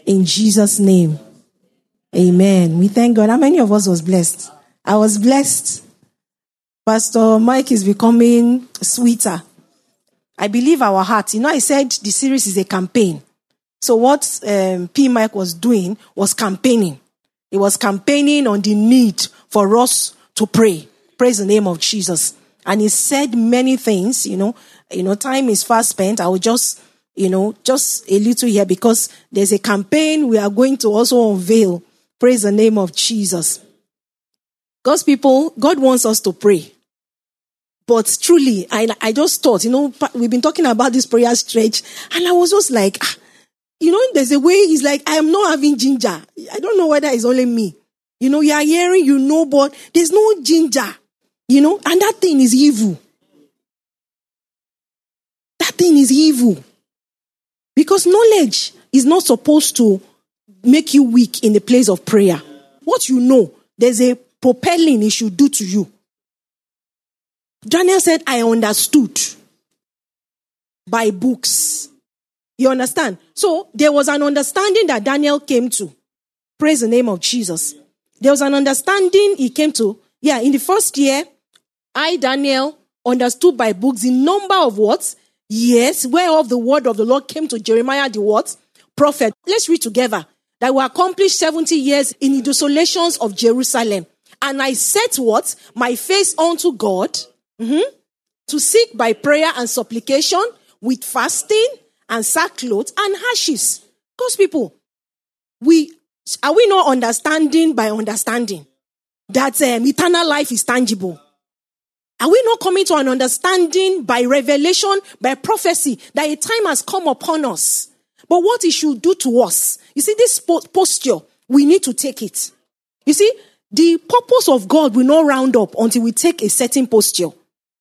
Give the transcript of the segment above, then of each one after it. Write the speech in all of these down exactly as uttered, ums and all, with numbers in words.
In Jesus' name. Amen. We thank God. How many of us was blessed? I was blessed. Pastor Mike is becoming sweeter. I believe our heart. You know, I said the series is a campaign. So what um, P. Mike was doing was campaigning. He was campaigning on the need for us to pray. Praise the name of Jesus. And he said many things, you know. You know, time is fast spent. I will just, you know, just a little here because there's a campaign we are going to also unveil. Praise the name of Jesus. God's people, God wants us to pray. But truly, I, I just thought, you know, we've been talking about this prayer stretch, and I was just like, ah, you know, there's a way it's like, I am not having ginger. I don't know whether it's only me. You know, you are hearing, you know, but there's no ginger, you know, and that thing is evil. That thing is evil. Because knowledge is not supposed to make you weak in the place of prayer. What you know, there's a propelling it should do to you. Daniel said, I understood by books. You understand? So there was an understanding that Daniel came to. Praise the name of Jesus. There was an understanding he came to. Yeah, in the first year, I, Daniel, understood by books the number of what? Yes, whereof the word of the Lord came to Jeremiah the what? Prophet. Let's read together. That will accomplish seventy years in the desolations of Jerusalem. And I set what? My face unto God, mm-hmm, to seek by prayer and supplication with fasting and sackcloth and ashes. Because people, we are we not understanding by understanding that um, eternal life is tangible? Are we not coming to an understanding by revelation, by prophecy, that a time has come upon us? But what it should do to us, you see, this posture, we need to take it. You see, the purpose of God will not round up until we take a certain posture.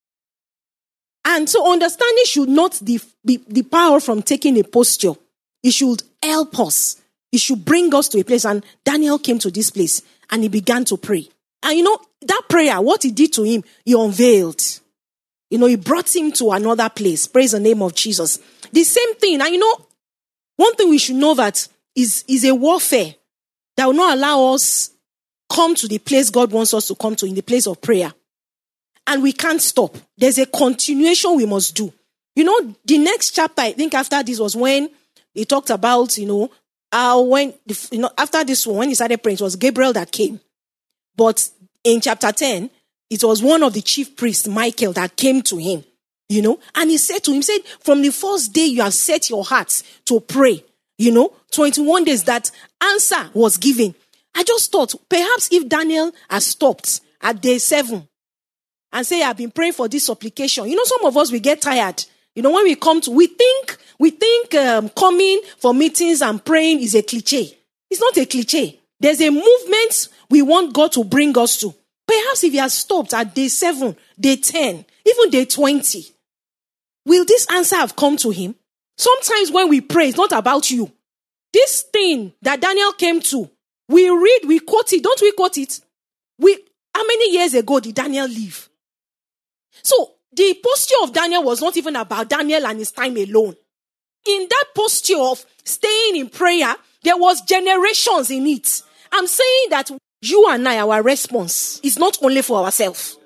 And so understanding should not be the power from taking a posture. It should help us. It should bring us to a place. And Daniel came to this place and he began to pray. And you know, that prayer, what he did to him, he unveiled. You know, he brought him to another place. Praise the name of Jesus. The same thing. And you know, one thing we should know that is, is a warfare that will not allow us come to the place God wants us to come to, in the place of prayer. And we can't stop. There's a continuation we must do. You know, the next chapter, I think after this was when he talked about, you know, uh, when, you know, after this one, when he started praying, it was Gabriel that came. But in chapter ten, it was one of the chief priests, Michael, that came to him, you know, and he said to him, said, from the first day you have set your heart to pray, you know, twenty-one days that answer was given. I just thought, perhaps if Daniel had stopped at day seven and say, I've been praying for this supplication. You know, some of us, we get tired. You know, when we come to, we think, we think um, coming for meetings and praying is a cliche. It's not a cliche. There's a movement we want God to bring us to. Perhaps if he has stopped at day seven, day ten, even day twenty, will this answer have come to him? Sometimes when we pray, it's not about you. This thing that Daniel came to, we read, we quote it. Don't we quote it? We, how many years ago did Daniel live? So the posture of Daniel was not even about Daniel and his time alone. In that posture of staying in prayer, there was generations in it. I'm saying that you and I, our response is not only for ourselves.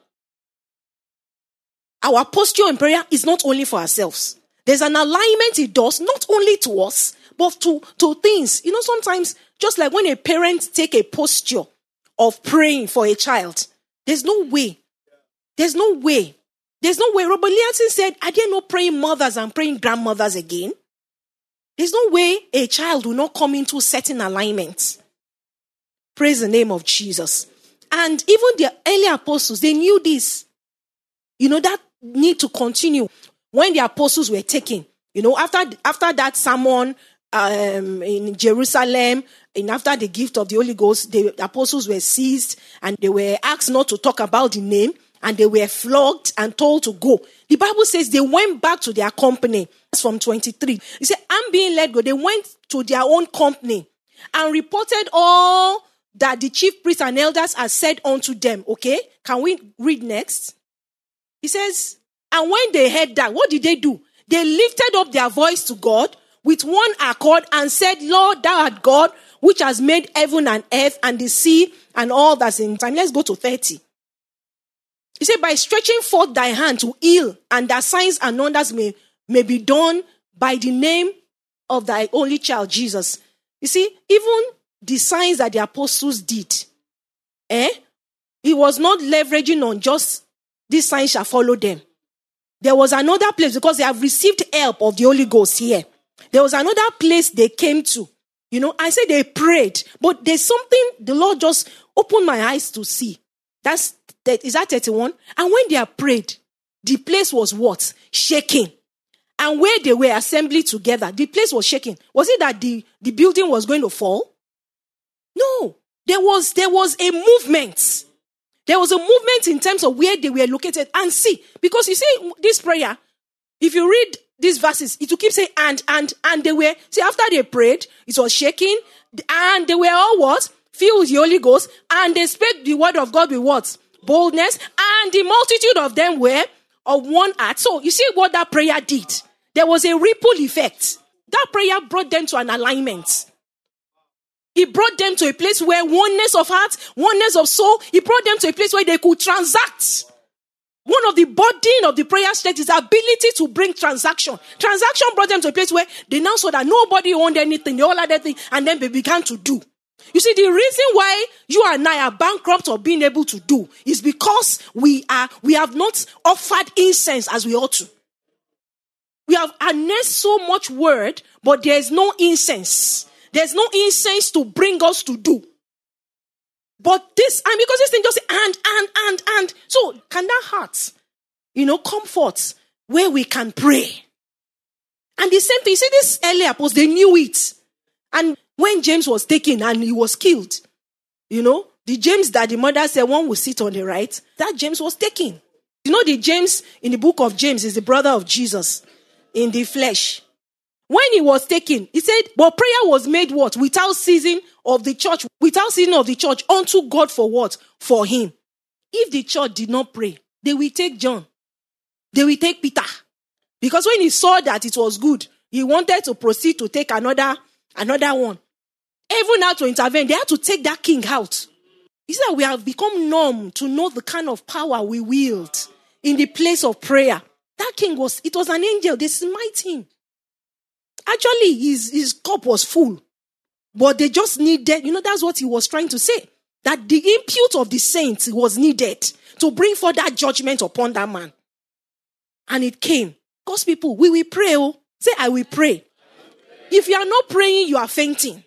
Our posture in prayer is not only for ourselves. There's an alignment it does, not only to us, but to, to things. You know, sometimes, just like when a parent take a posture of praying for a child, there's no way. There's no way. There's no way. Robert Lianson said, are there no praying mothers and praying grandmothers again? There's no way a child will not come into certain alignments. Praise the name of Jesus. And even the early apostles, they knew this. You know, that need to continue. When the apostles were taken, you know, after, after that sermon um, in Jerusalem, and after the gift of the Holy Ghost, the apostles were seized and they were asked not to talk about the name, and they were flogged and told to go. The Bible says they went back to their company. That's from twenty-three. It said, I'm being let go. They went to their own company and reported all that the chief priests and elders had said unto them. Okay, can we read next? He says, and when they heard that, what did they do? They lifted up their voice to God with one accord and said, Lord, thou art God, which has made heaven and earth and the sea and all that's in time. Let's go to thirty. He said, by stretching forth thy hand to heal, and that signs and wonders may, may be done by the name of thy only child, Jesus. You see, even the signs that the apostles did, eh? He was not leveraging on just these signs shall follow them. There was another place because they have received help of the Holy Ghost here. There was another place they came to. You know, I said they prayed, but there's something the Lord just opened my eyes to see. That's that is that thirty-one? And when they are prayed, the place was what? Shaking. And where they were assembling together, the place was shaking. Was it that the, the building was going to fall? No. There was, there was a movement. There was a movement in terms of where they were located. And see, because you see, this prayer, if you read these verses, it will keep saying, and, and, and they were, see, after they prayed, it was shaking, and they were all what? Filled with the Holy Ghost, and they spake the word of God with what? Boldness, and the multitude of them were of one heart. So, you see what that prayer did? There was a ripple effect. That prayer brought them to an alignment. It brought them to a place where oneness of heart, oneness of soul, it brought them to a place where they could transact. One of the burden of the prayer state is the ability to bring transaction. Transaction brought them to a place where they now saw that nobody owned anything, they all had anything, and then they began to do. You see, the reason why you and I are bankrupt of being able to do is because we are, we have not offered incense as we ought to. We have harnessed so much word, but there's no incense. There's no incense to bring us to do. But this, and because this thing just and, and, and, and. So can that heart, you know, comfort where we can pray? And the same thing, you see, this early apostles, they knew it. And when James was taken and he was killed, you know, the James that the mother said one will sit on the right, that James was taken. You know, the James in the book of James is the brother of Jesus in the flesh. When he was taken, he said, but prayer was made what? Without ceasing of the church, without ceasing of the church unto God for what? For him. If the church did not pray, they will take John. They will take Peter. Because when he saw that it was good, he wanted to proceed to take another, another one. Even now to intervene, they had to take that king out. He said we have become numb to know the kind of power we wield in the place of prayer. That king was, it was an angel. They smite him. Actually, his, his cup was full. But they just needed, you know, that's what he was trying to say. That the impute of the saints was needed to bring forth that judgment upon that man. And it came. God's people, we will pray. Oh. Say, I will pray. If you are not praying, you are fainting.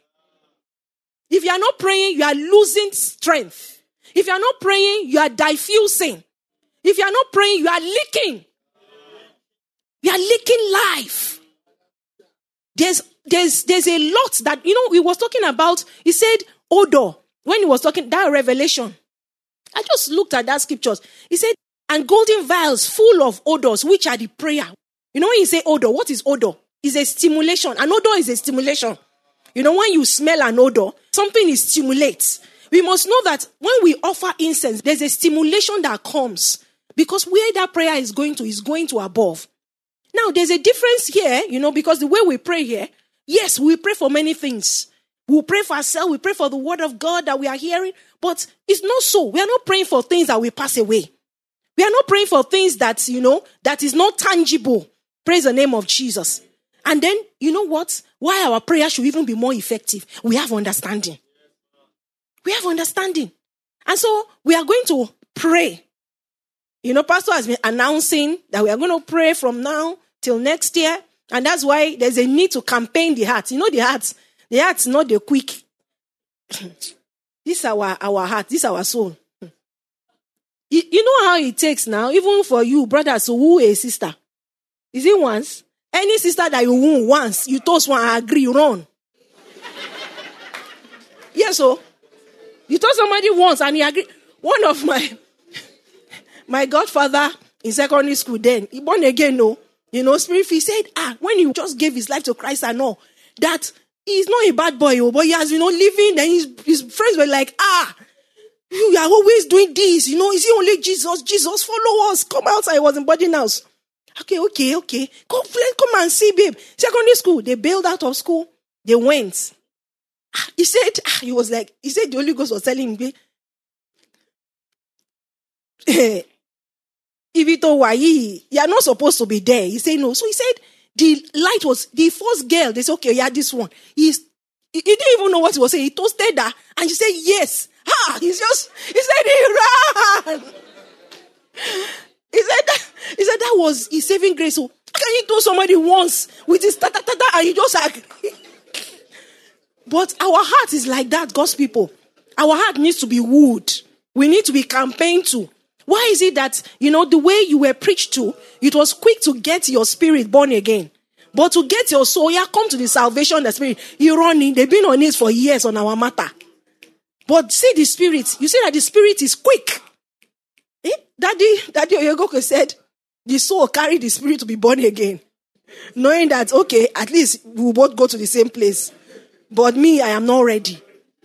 If you are not praying, you are losing strength. If you are not praying, you are diffusing. If you are not praying, you are leaking. You are leaking life. There's, there's, there's a lot that, you know, he was talking about, he said, odor. When he was talking, that revelation. I just looked at that scriptures. He said, and golden vials full of odors, which are the prayer. You know, when you say odor, what is odor? It's a stimulation. An odor is a stimulation. You know, when you smell an odor, something is stimulates. We must know that when we offer incense, there's a stimulation that comes. Because where that prayer is going to, is going to above. Now, there's a difference here, you know, because the way we pray here, yes, we pray for many things. We pray for ourselves, we pray for the word of God that we are hearing, but it's not so. We are not praying for things that will pass away. We are not praying for things that, you know, that is not tangible. Praise the name of Jesus. And then, you know what? Why our prayer should even be more effective? We have understanding. We have understanding. And so, we are going to pray. You know, Pastor has been announcing that we are going to pray from now till next year. And that's why there's a need to campaign the heart. You know, the heart, the heart's not the quick. This is our, our heart. This is our soul. You, you know how it takes now, even for you, brothers, to woo a sister. Is it once? Any sister that you woo once, you toast one, I agree, you run. Yes, so. You told somebody once and he agreed. One of my... My godfather in secondary school then, he born again, no. You know, spirit, he said, ah, when he just gave his life to Christ and all, that he's not a bad boy, oh, but he has, you know, living, and his, his friends were like, ah, you are always doing this, you know, is it only Jesus? Jesus, follow us, come outside. He was in boarding house. Okay, okay, okay. Come, come and see, babe. Secondary school, they bailed out of school. They went. He said, he was like, he said the Holy Ghost was telling him, if it were you, you are not supposed to be there. He said no. So he said the light was the first girl. They said, okay, yeah, this one. He's, he, he didn't even know what he was saying. He toasted her and she said yes. Ha! He's just, he said he ran. He said that, he said that was his saving grace. So how can you do somebody once with his ta ta ta ta and you just like. But our heart is like that, God's people. Our heart needs to be wooed. We need to be campaigned to. Why is it that, you know, the way you were preached to, it was quick to get your spirit born again. But to get your soul, yeah, come to the salvation of the spirit. You run in. They've been on this for years on our matter. But see the spirit. You see that the spirit is quick. Eh? Daddy, Daddy Oyegoke said, the soul carried the spirit to be born again. Knowing that, okay, at least we will both go to the same place. But me, I am not ready.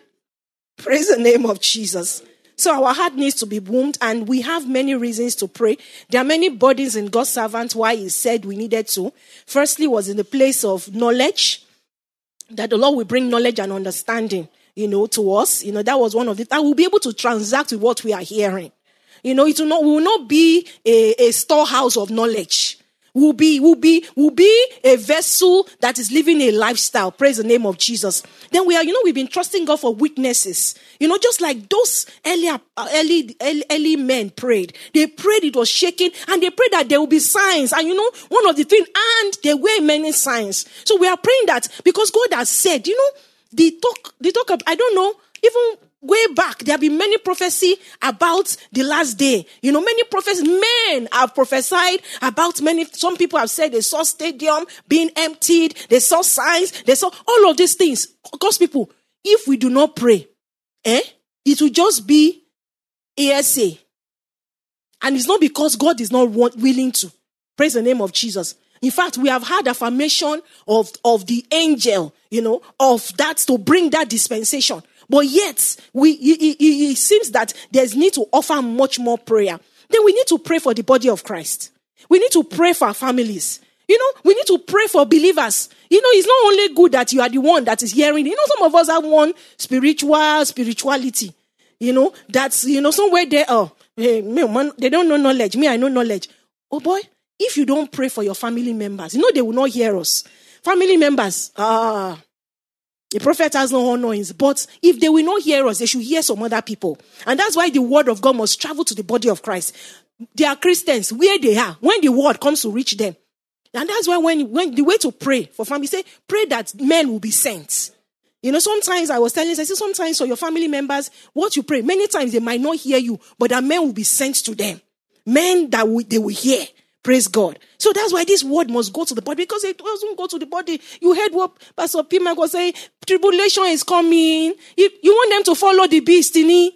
Praise the name of Jesus. So our heart needs to be wombed, and we have many reasons to pray. There are many burdens in God's servant why he said we needed to. Firstly was in the place of knowledge, that the Lord will bring knowledge and understanding, you know, to us. You know, that was one of the, that we'll be able to transact with what we are hearing. You know, it will not, we will not be a, a storehouse of knowledge. Will be, will be, will be a vessel that is living a lifestyle. Praise the name of Jesus. Then we are, you know, we've been trusting God for witnesses. You know, just like those earlier, early, early, early men prayed. They prayed, it was shaking, and they prayed that there will be signs. And you know, one of the things, and there were many signs. So we are praying that because God has said, you know, the talk, the talk of, I don't know, even way back, there have been many prophecy about the last day. You know, many prophets, men have prophesied about many, some people have said they saw stadium being emptied, they saw signs, they saw all of these things. God's people, if we do not pray, eh, it will just be A S A. And it's not because God is not want, willing to. Praise the name of Jesus. In fact, we have had affirmation of, of the angel, you know, of that to bring that dispensation. But yet, we it, it, it seems that there's need to offer much more prayer. Then we need to pray for the body of Christ. We need to pray for our families. You know, we need to pray for believers. You know, it's not only good that you are the one that is hearing. You know, some of us have one spiritual spirituality. You know, that's, you know, somewhere there, oh, hey, man, they don't know knowledge. Me, I know knowledge. Oh boy, if you don't pray for your family members, you know, they will not hear us. Family members, ah, the prophet has no honor, but if they will not hear us, they should hear some other people. And that's why the word of God must travel to the body of Christ. They are Christians where they are, when the word comes to reach them. And that's why when, when the way to pray for family, say, pray that men will be sent. You know, sometimes I was telling you, I said, sometimes for your family members, what you pray, many times they might not hear you, but that men will be sent to them. Men that will, they will hear. Praise God. So that's why this word must go to the body, because it doesn't go to the body. You heard what Pastor Pima was saying, tribulation is coming. You, you want them to follow the beast, innit?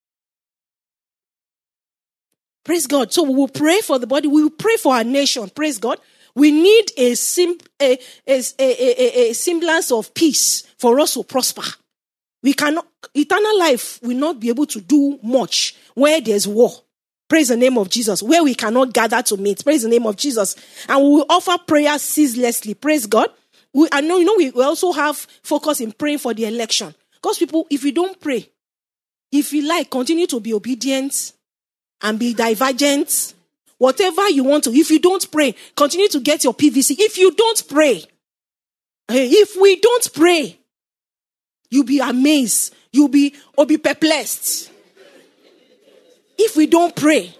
Praise God. So we will pray for the body. We will pray for our nation. Praise God. We need a, sim, a, a, a, a, a semblance of peace for us to prosper. We cannot, eternal life will not be able to do much where there's war. Praise the name of Jesus. Where we cannot gather to meet. Praise the name of Jesus. And we will offer prayer ceaselessly. Praise God. We, I know, you know, we also have focus in praying for the election. Because people, if you don't pray, if you like, continue to be obedient and be divergent, whatever you want to. If you don't pray, continue to get your P V C. If you don't pray, if we don't pray, you'll be amazed. You'll be, or be perplexed. If we don't pray.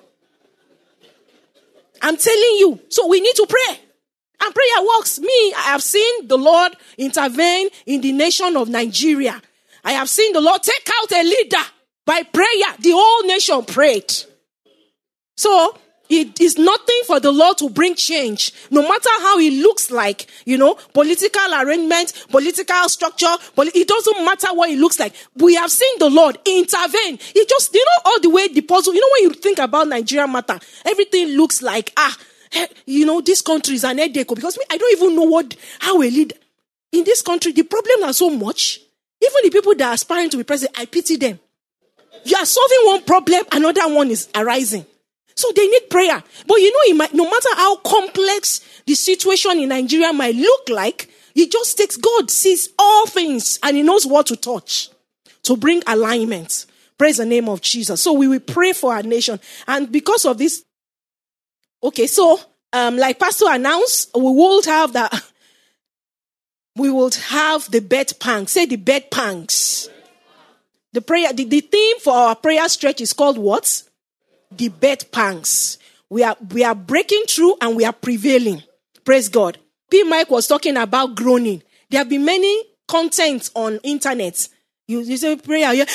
I'm telling you. So we need to pray. And prayer works. Me, I have seen the Lord intervene in the nation of Nigeria. I have seen the Lord take out a leader by prayer. The whole nation prayed. So it is nothing for the Lord to bring change, no matter how it looks like, you know, political arrangement, political structure, but it doesn't matter what it looks like. We have seen the Lord intervene. It just, you know, all the way the puzzle, you know, when you think about Nigeria matter, everything looks like, ah, you know, this country is an headache, because me, I don't even know what, how a leader, in this country, the problem are so much. Even the people that are aspiring to be president, I pity them. You are solving one problem, another one is arising. So they need prayer. But you know, it might, no matter how complex the situation in Nigeria might look like, it just takes, God sees all things and he knows what to touch to bring alignment. Praise the name of Jesus. So we will pray for our nation. And because of this, okay, so um, like Pastor announced, we will have that, we will have the bed pangs. Say the bed pangs. The prayer, the, the theme for our prayer stretch is called what? The bed pangs. We are, we are breaking through and we are prevailing. Praise God. P. Mike was talking about groaning. There have been many contents on internet. You, you say prayer, yeah.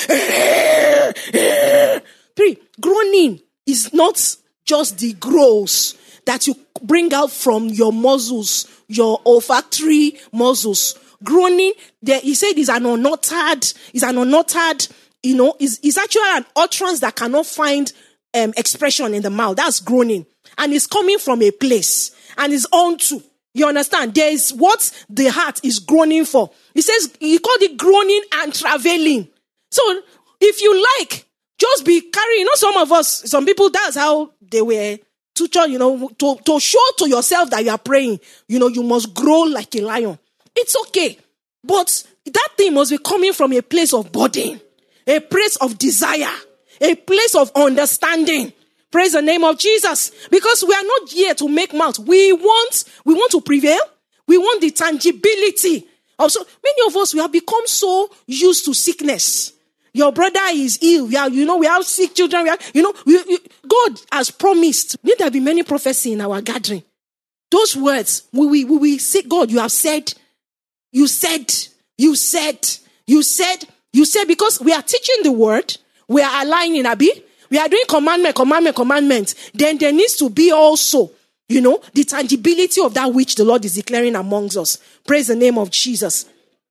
Pray. Groaning is not just the growls that you bring out from your muscles, your olfactory muscles. Groaning, there, he said, is an unuttered, is an unuttered, you know, is, is actually an utterance that cannot find um, expression in the mouth. That's groaning. And it's coming from a place. And it's onto. You understand? There is what the heart is groaning for. He says, he called it groaning and travailing. So, if you like, just be carrying, you know, some of us, some people, that's how they were tutored, you know, to, to show to yourself that you are praying. You know, you must grow like a lion. It's okay. But that thing must be coming from a place of burden, a place of desire, a place of understanding. Praise the name of Jesus. Because we are not here to make mouth. We want, we want to prevail. We want the tangibility. Also, many of us, we have become so used to sickness. Your brother is ill. We are, you know, we have sick children. We are, you know, we, we, God has promised. Need there be many prophecy in our gathering. Those words, we, we, we, we say, God, you have said, you said, you said, you said, you said, because we are teaching the word. We are aligning, Abi. We are doing commandment, commandment, commandment. Then there needs to be also, you know, the tangibility of that which the Lord is declaring amongst us. Praise the name of Jesus.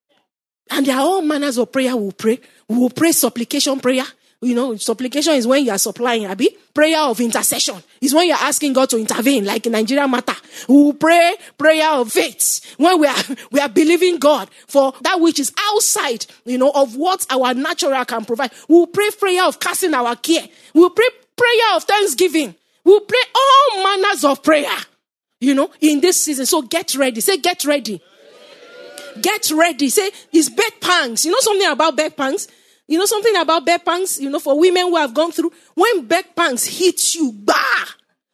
And there are all manners of prayer we will pray. We will pray supplication prayer. You know, supplication is when you are supplying, Abi. Prayer of intercession is when you are asking God to intervene, like in Nigeria matter. We will pray prayer of faith when we are, we are believing God for that which is outside, you know, of what our natural can provide. We will pray prayer of casting our care. We will pray prayer of thanksgiving. We will pray all manners of prayer, you know, in this season. So get ready. Say, get ready. Get ready. Say, it's bed pangs. You know something about bed pangs? You know something about bed pangs? You know, for women who have gone through, when bed pangs hit you, bah!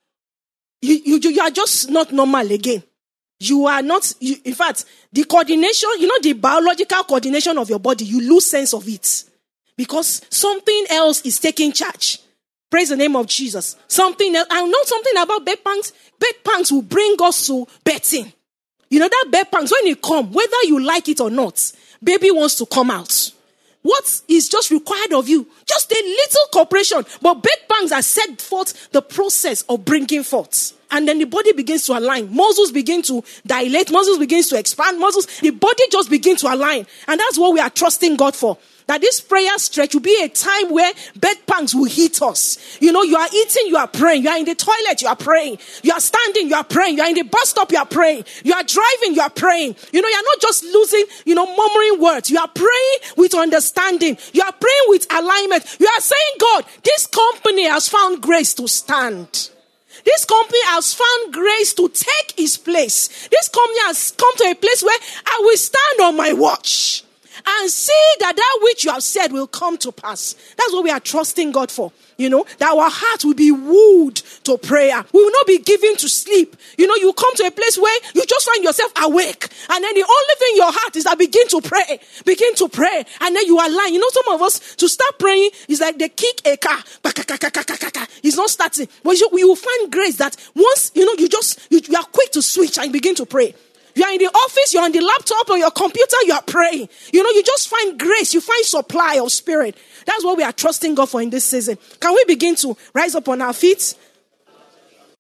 You, you, you are just not normal again. You are not, you, in fact, the coordination, you know, the biological coordination of your body, you lose sense of it. Because something else is taking charge. Praise the name of Jesus. Something else. I know something about bed pangs. Bed pangs will bring us to betting. You know, that bed pangs, when it comes, whether you like it or not, baby wants to come out. What is just required of you? Just a little cooperation. But bed pangs are set forth the process of bringing forth. And then the body begins to align. Muscles begin to dilate. Muscles begins to expand. Muscles, the body just begins to align. And that's what we are trusting God for. That this prayer stretch will be a time where bed pangs will hit us. You know, you are eating, you are praying. You are in the toilet, you are praying. You are standing, you are praying. You are in the bus stop, you are praying. You are driving, you are praying. You know, you are not just losing, you know, murmuring words. You are praying with understanding. You are praying with alignment. You are saying, God, this company has found grace to stand. This company has found grace to take its place. This company has come to a place where I will stand on my watch and see that that which you have said will come to pass. That's what we are trusting God for. You know, that our heart will be wooed to prayer. We will not be given to sleep. You know, you come to a place where you just find yourself awake. And then the only thing in your heart is that begin to pray. Begin to pray. And then you are lying. You know, some of us, to start praying is like they kick a car. It's not starting. But you, you will find grace that once, you know, you just, you, you are quick to switch and begin to pray. You are in the office, you're on the laptop or your computer, you are praying. You know, you just find grace, you find supply of spirit. That's what we are trusting God for in this season. Can we begin to rise up on our feet?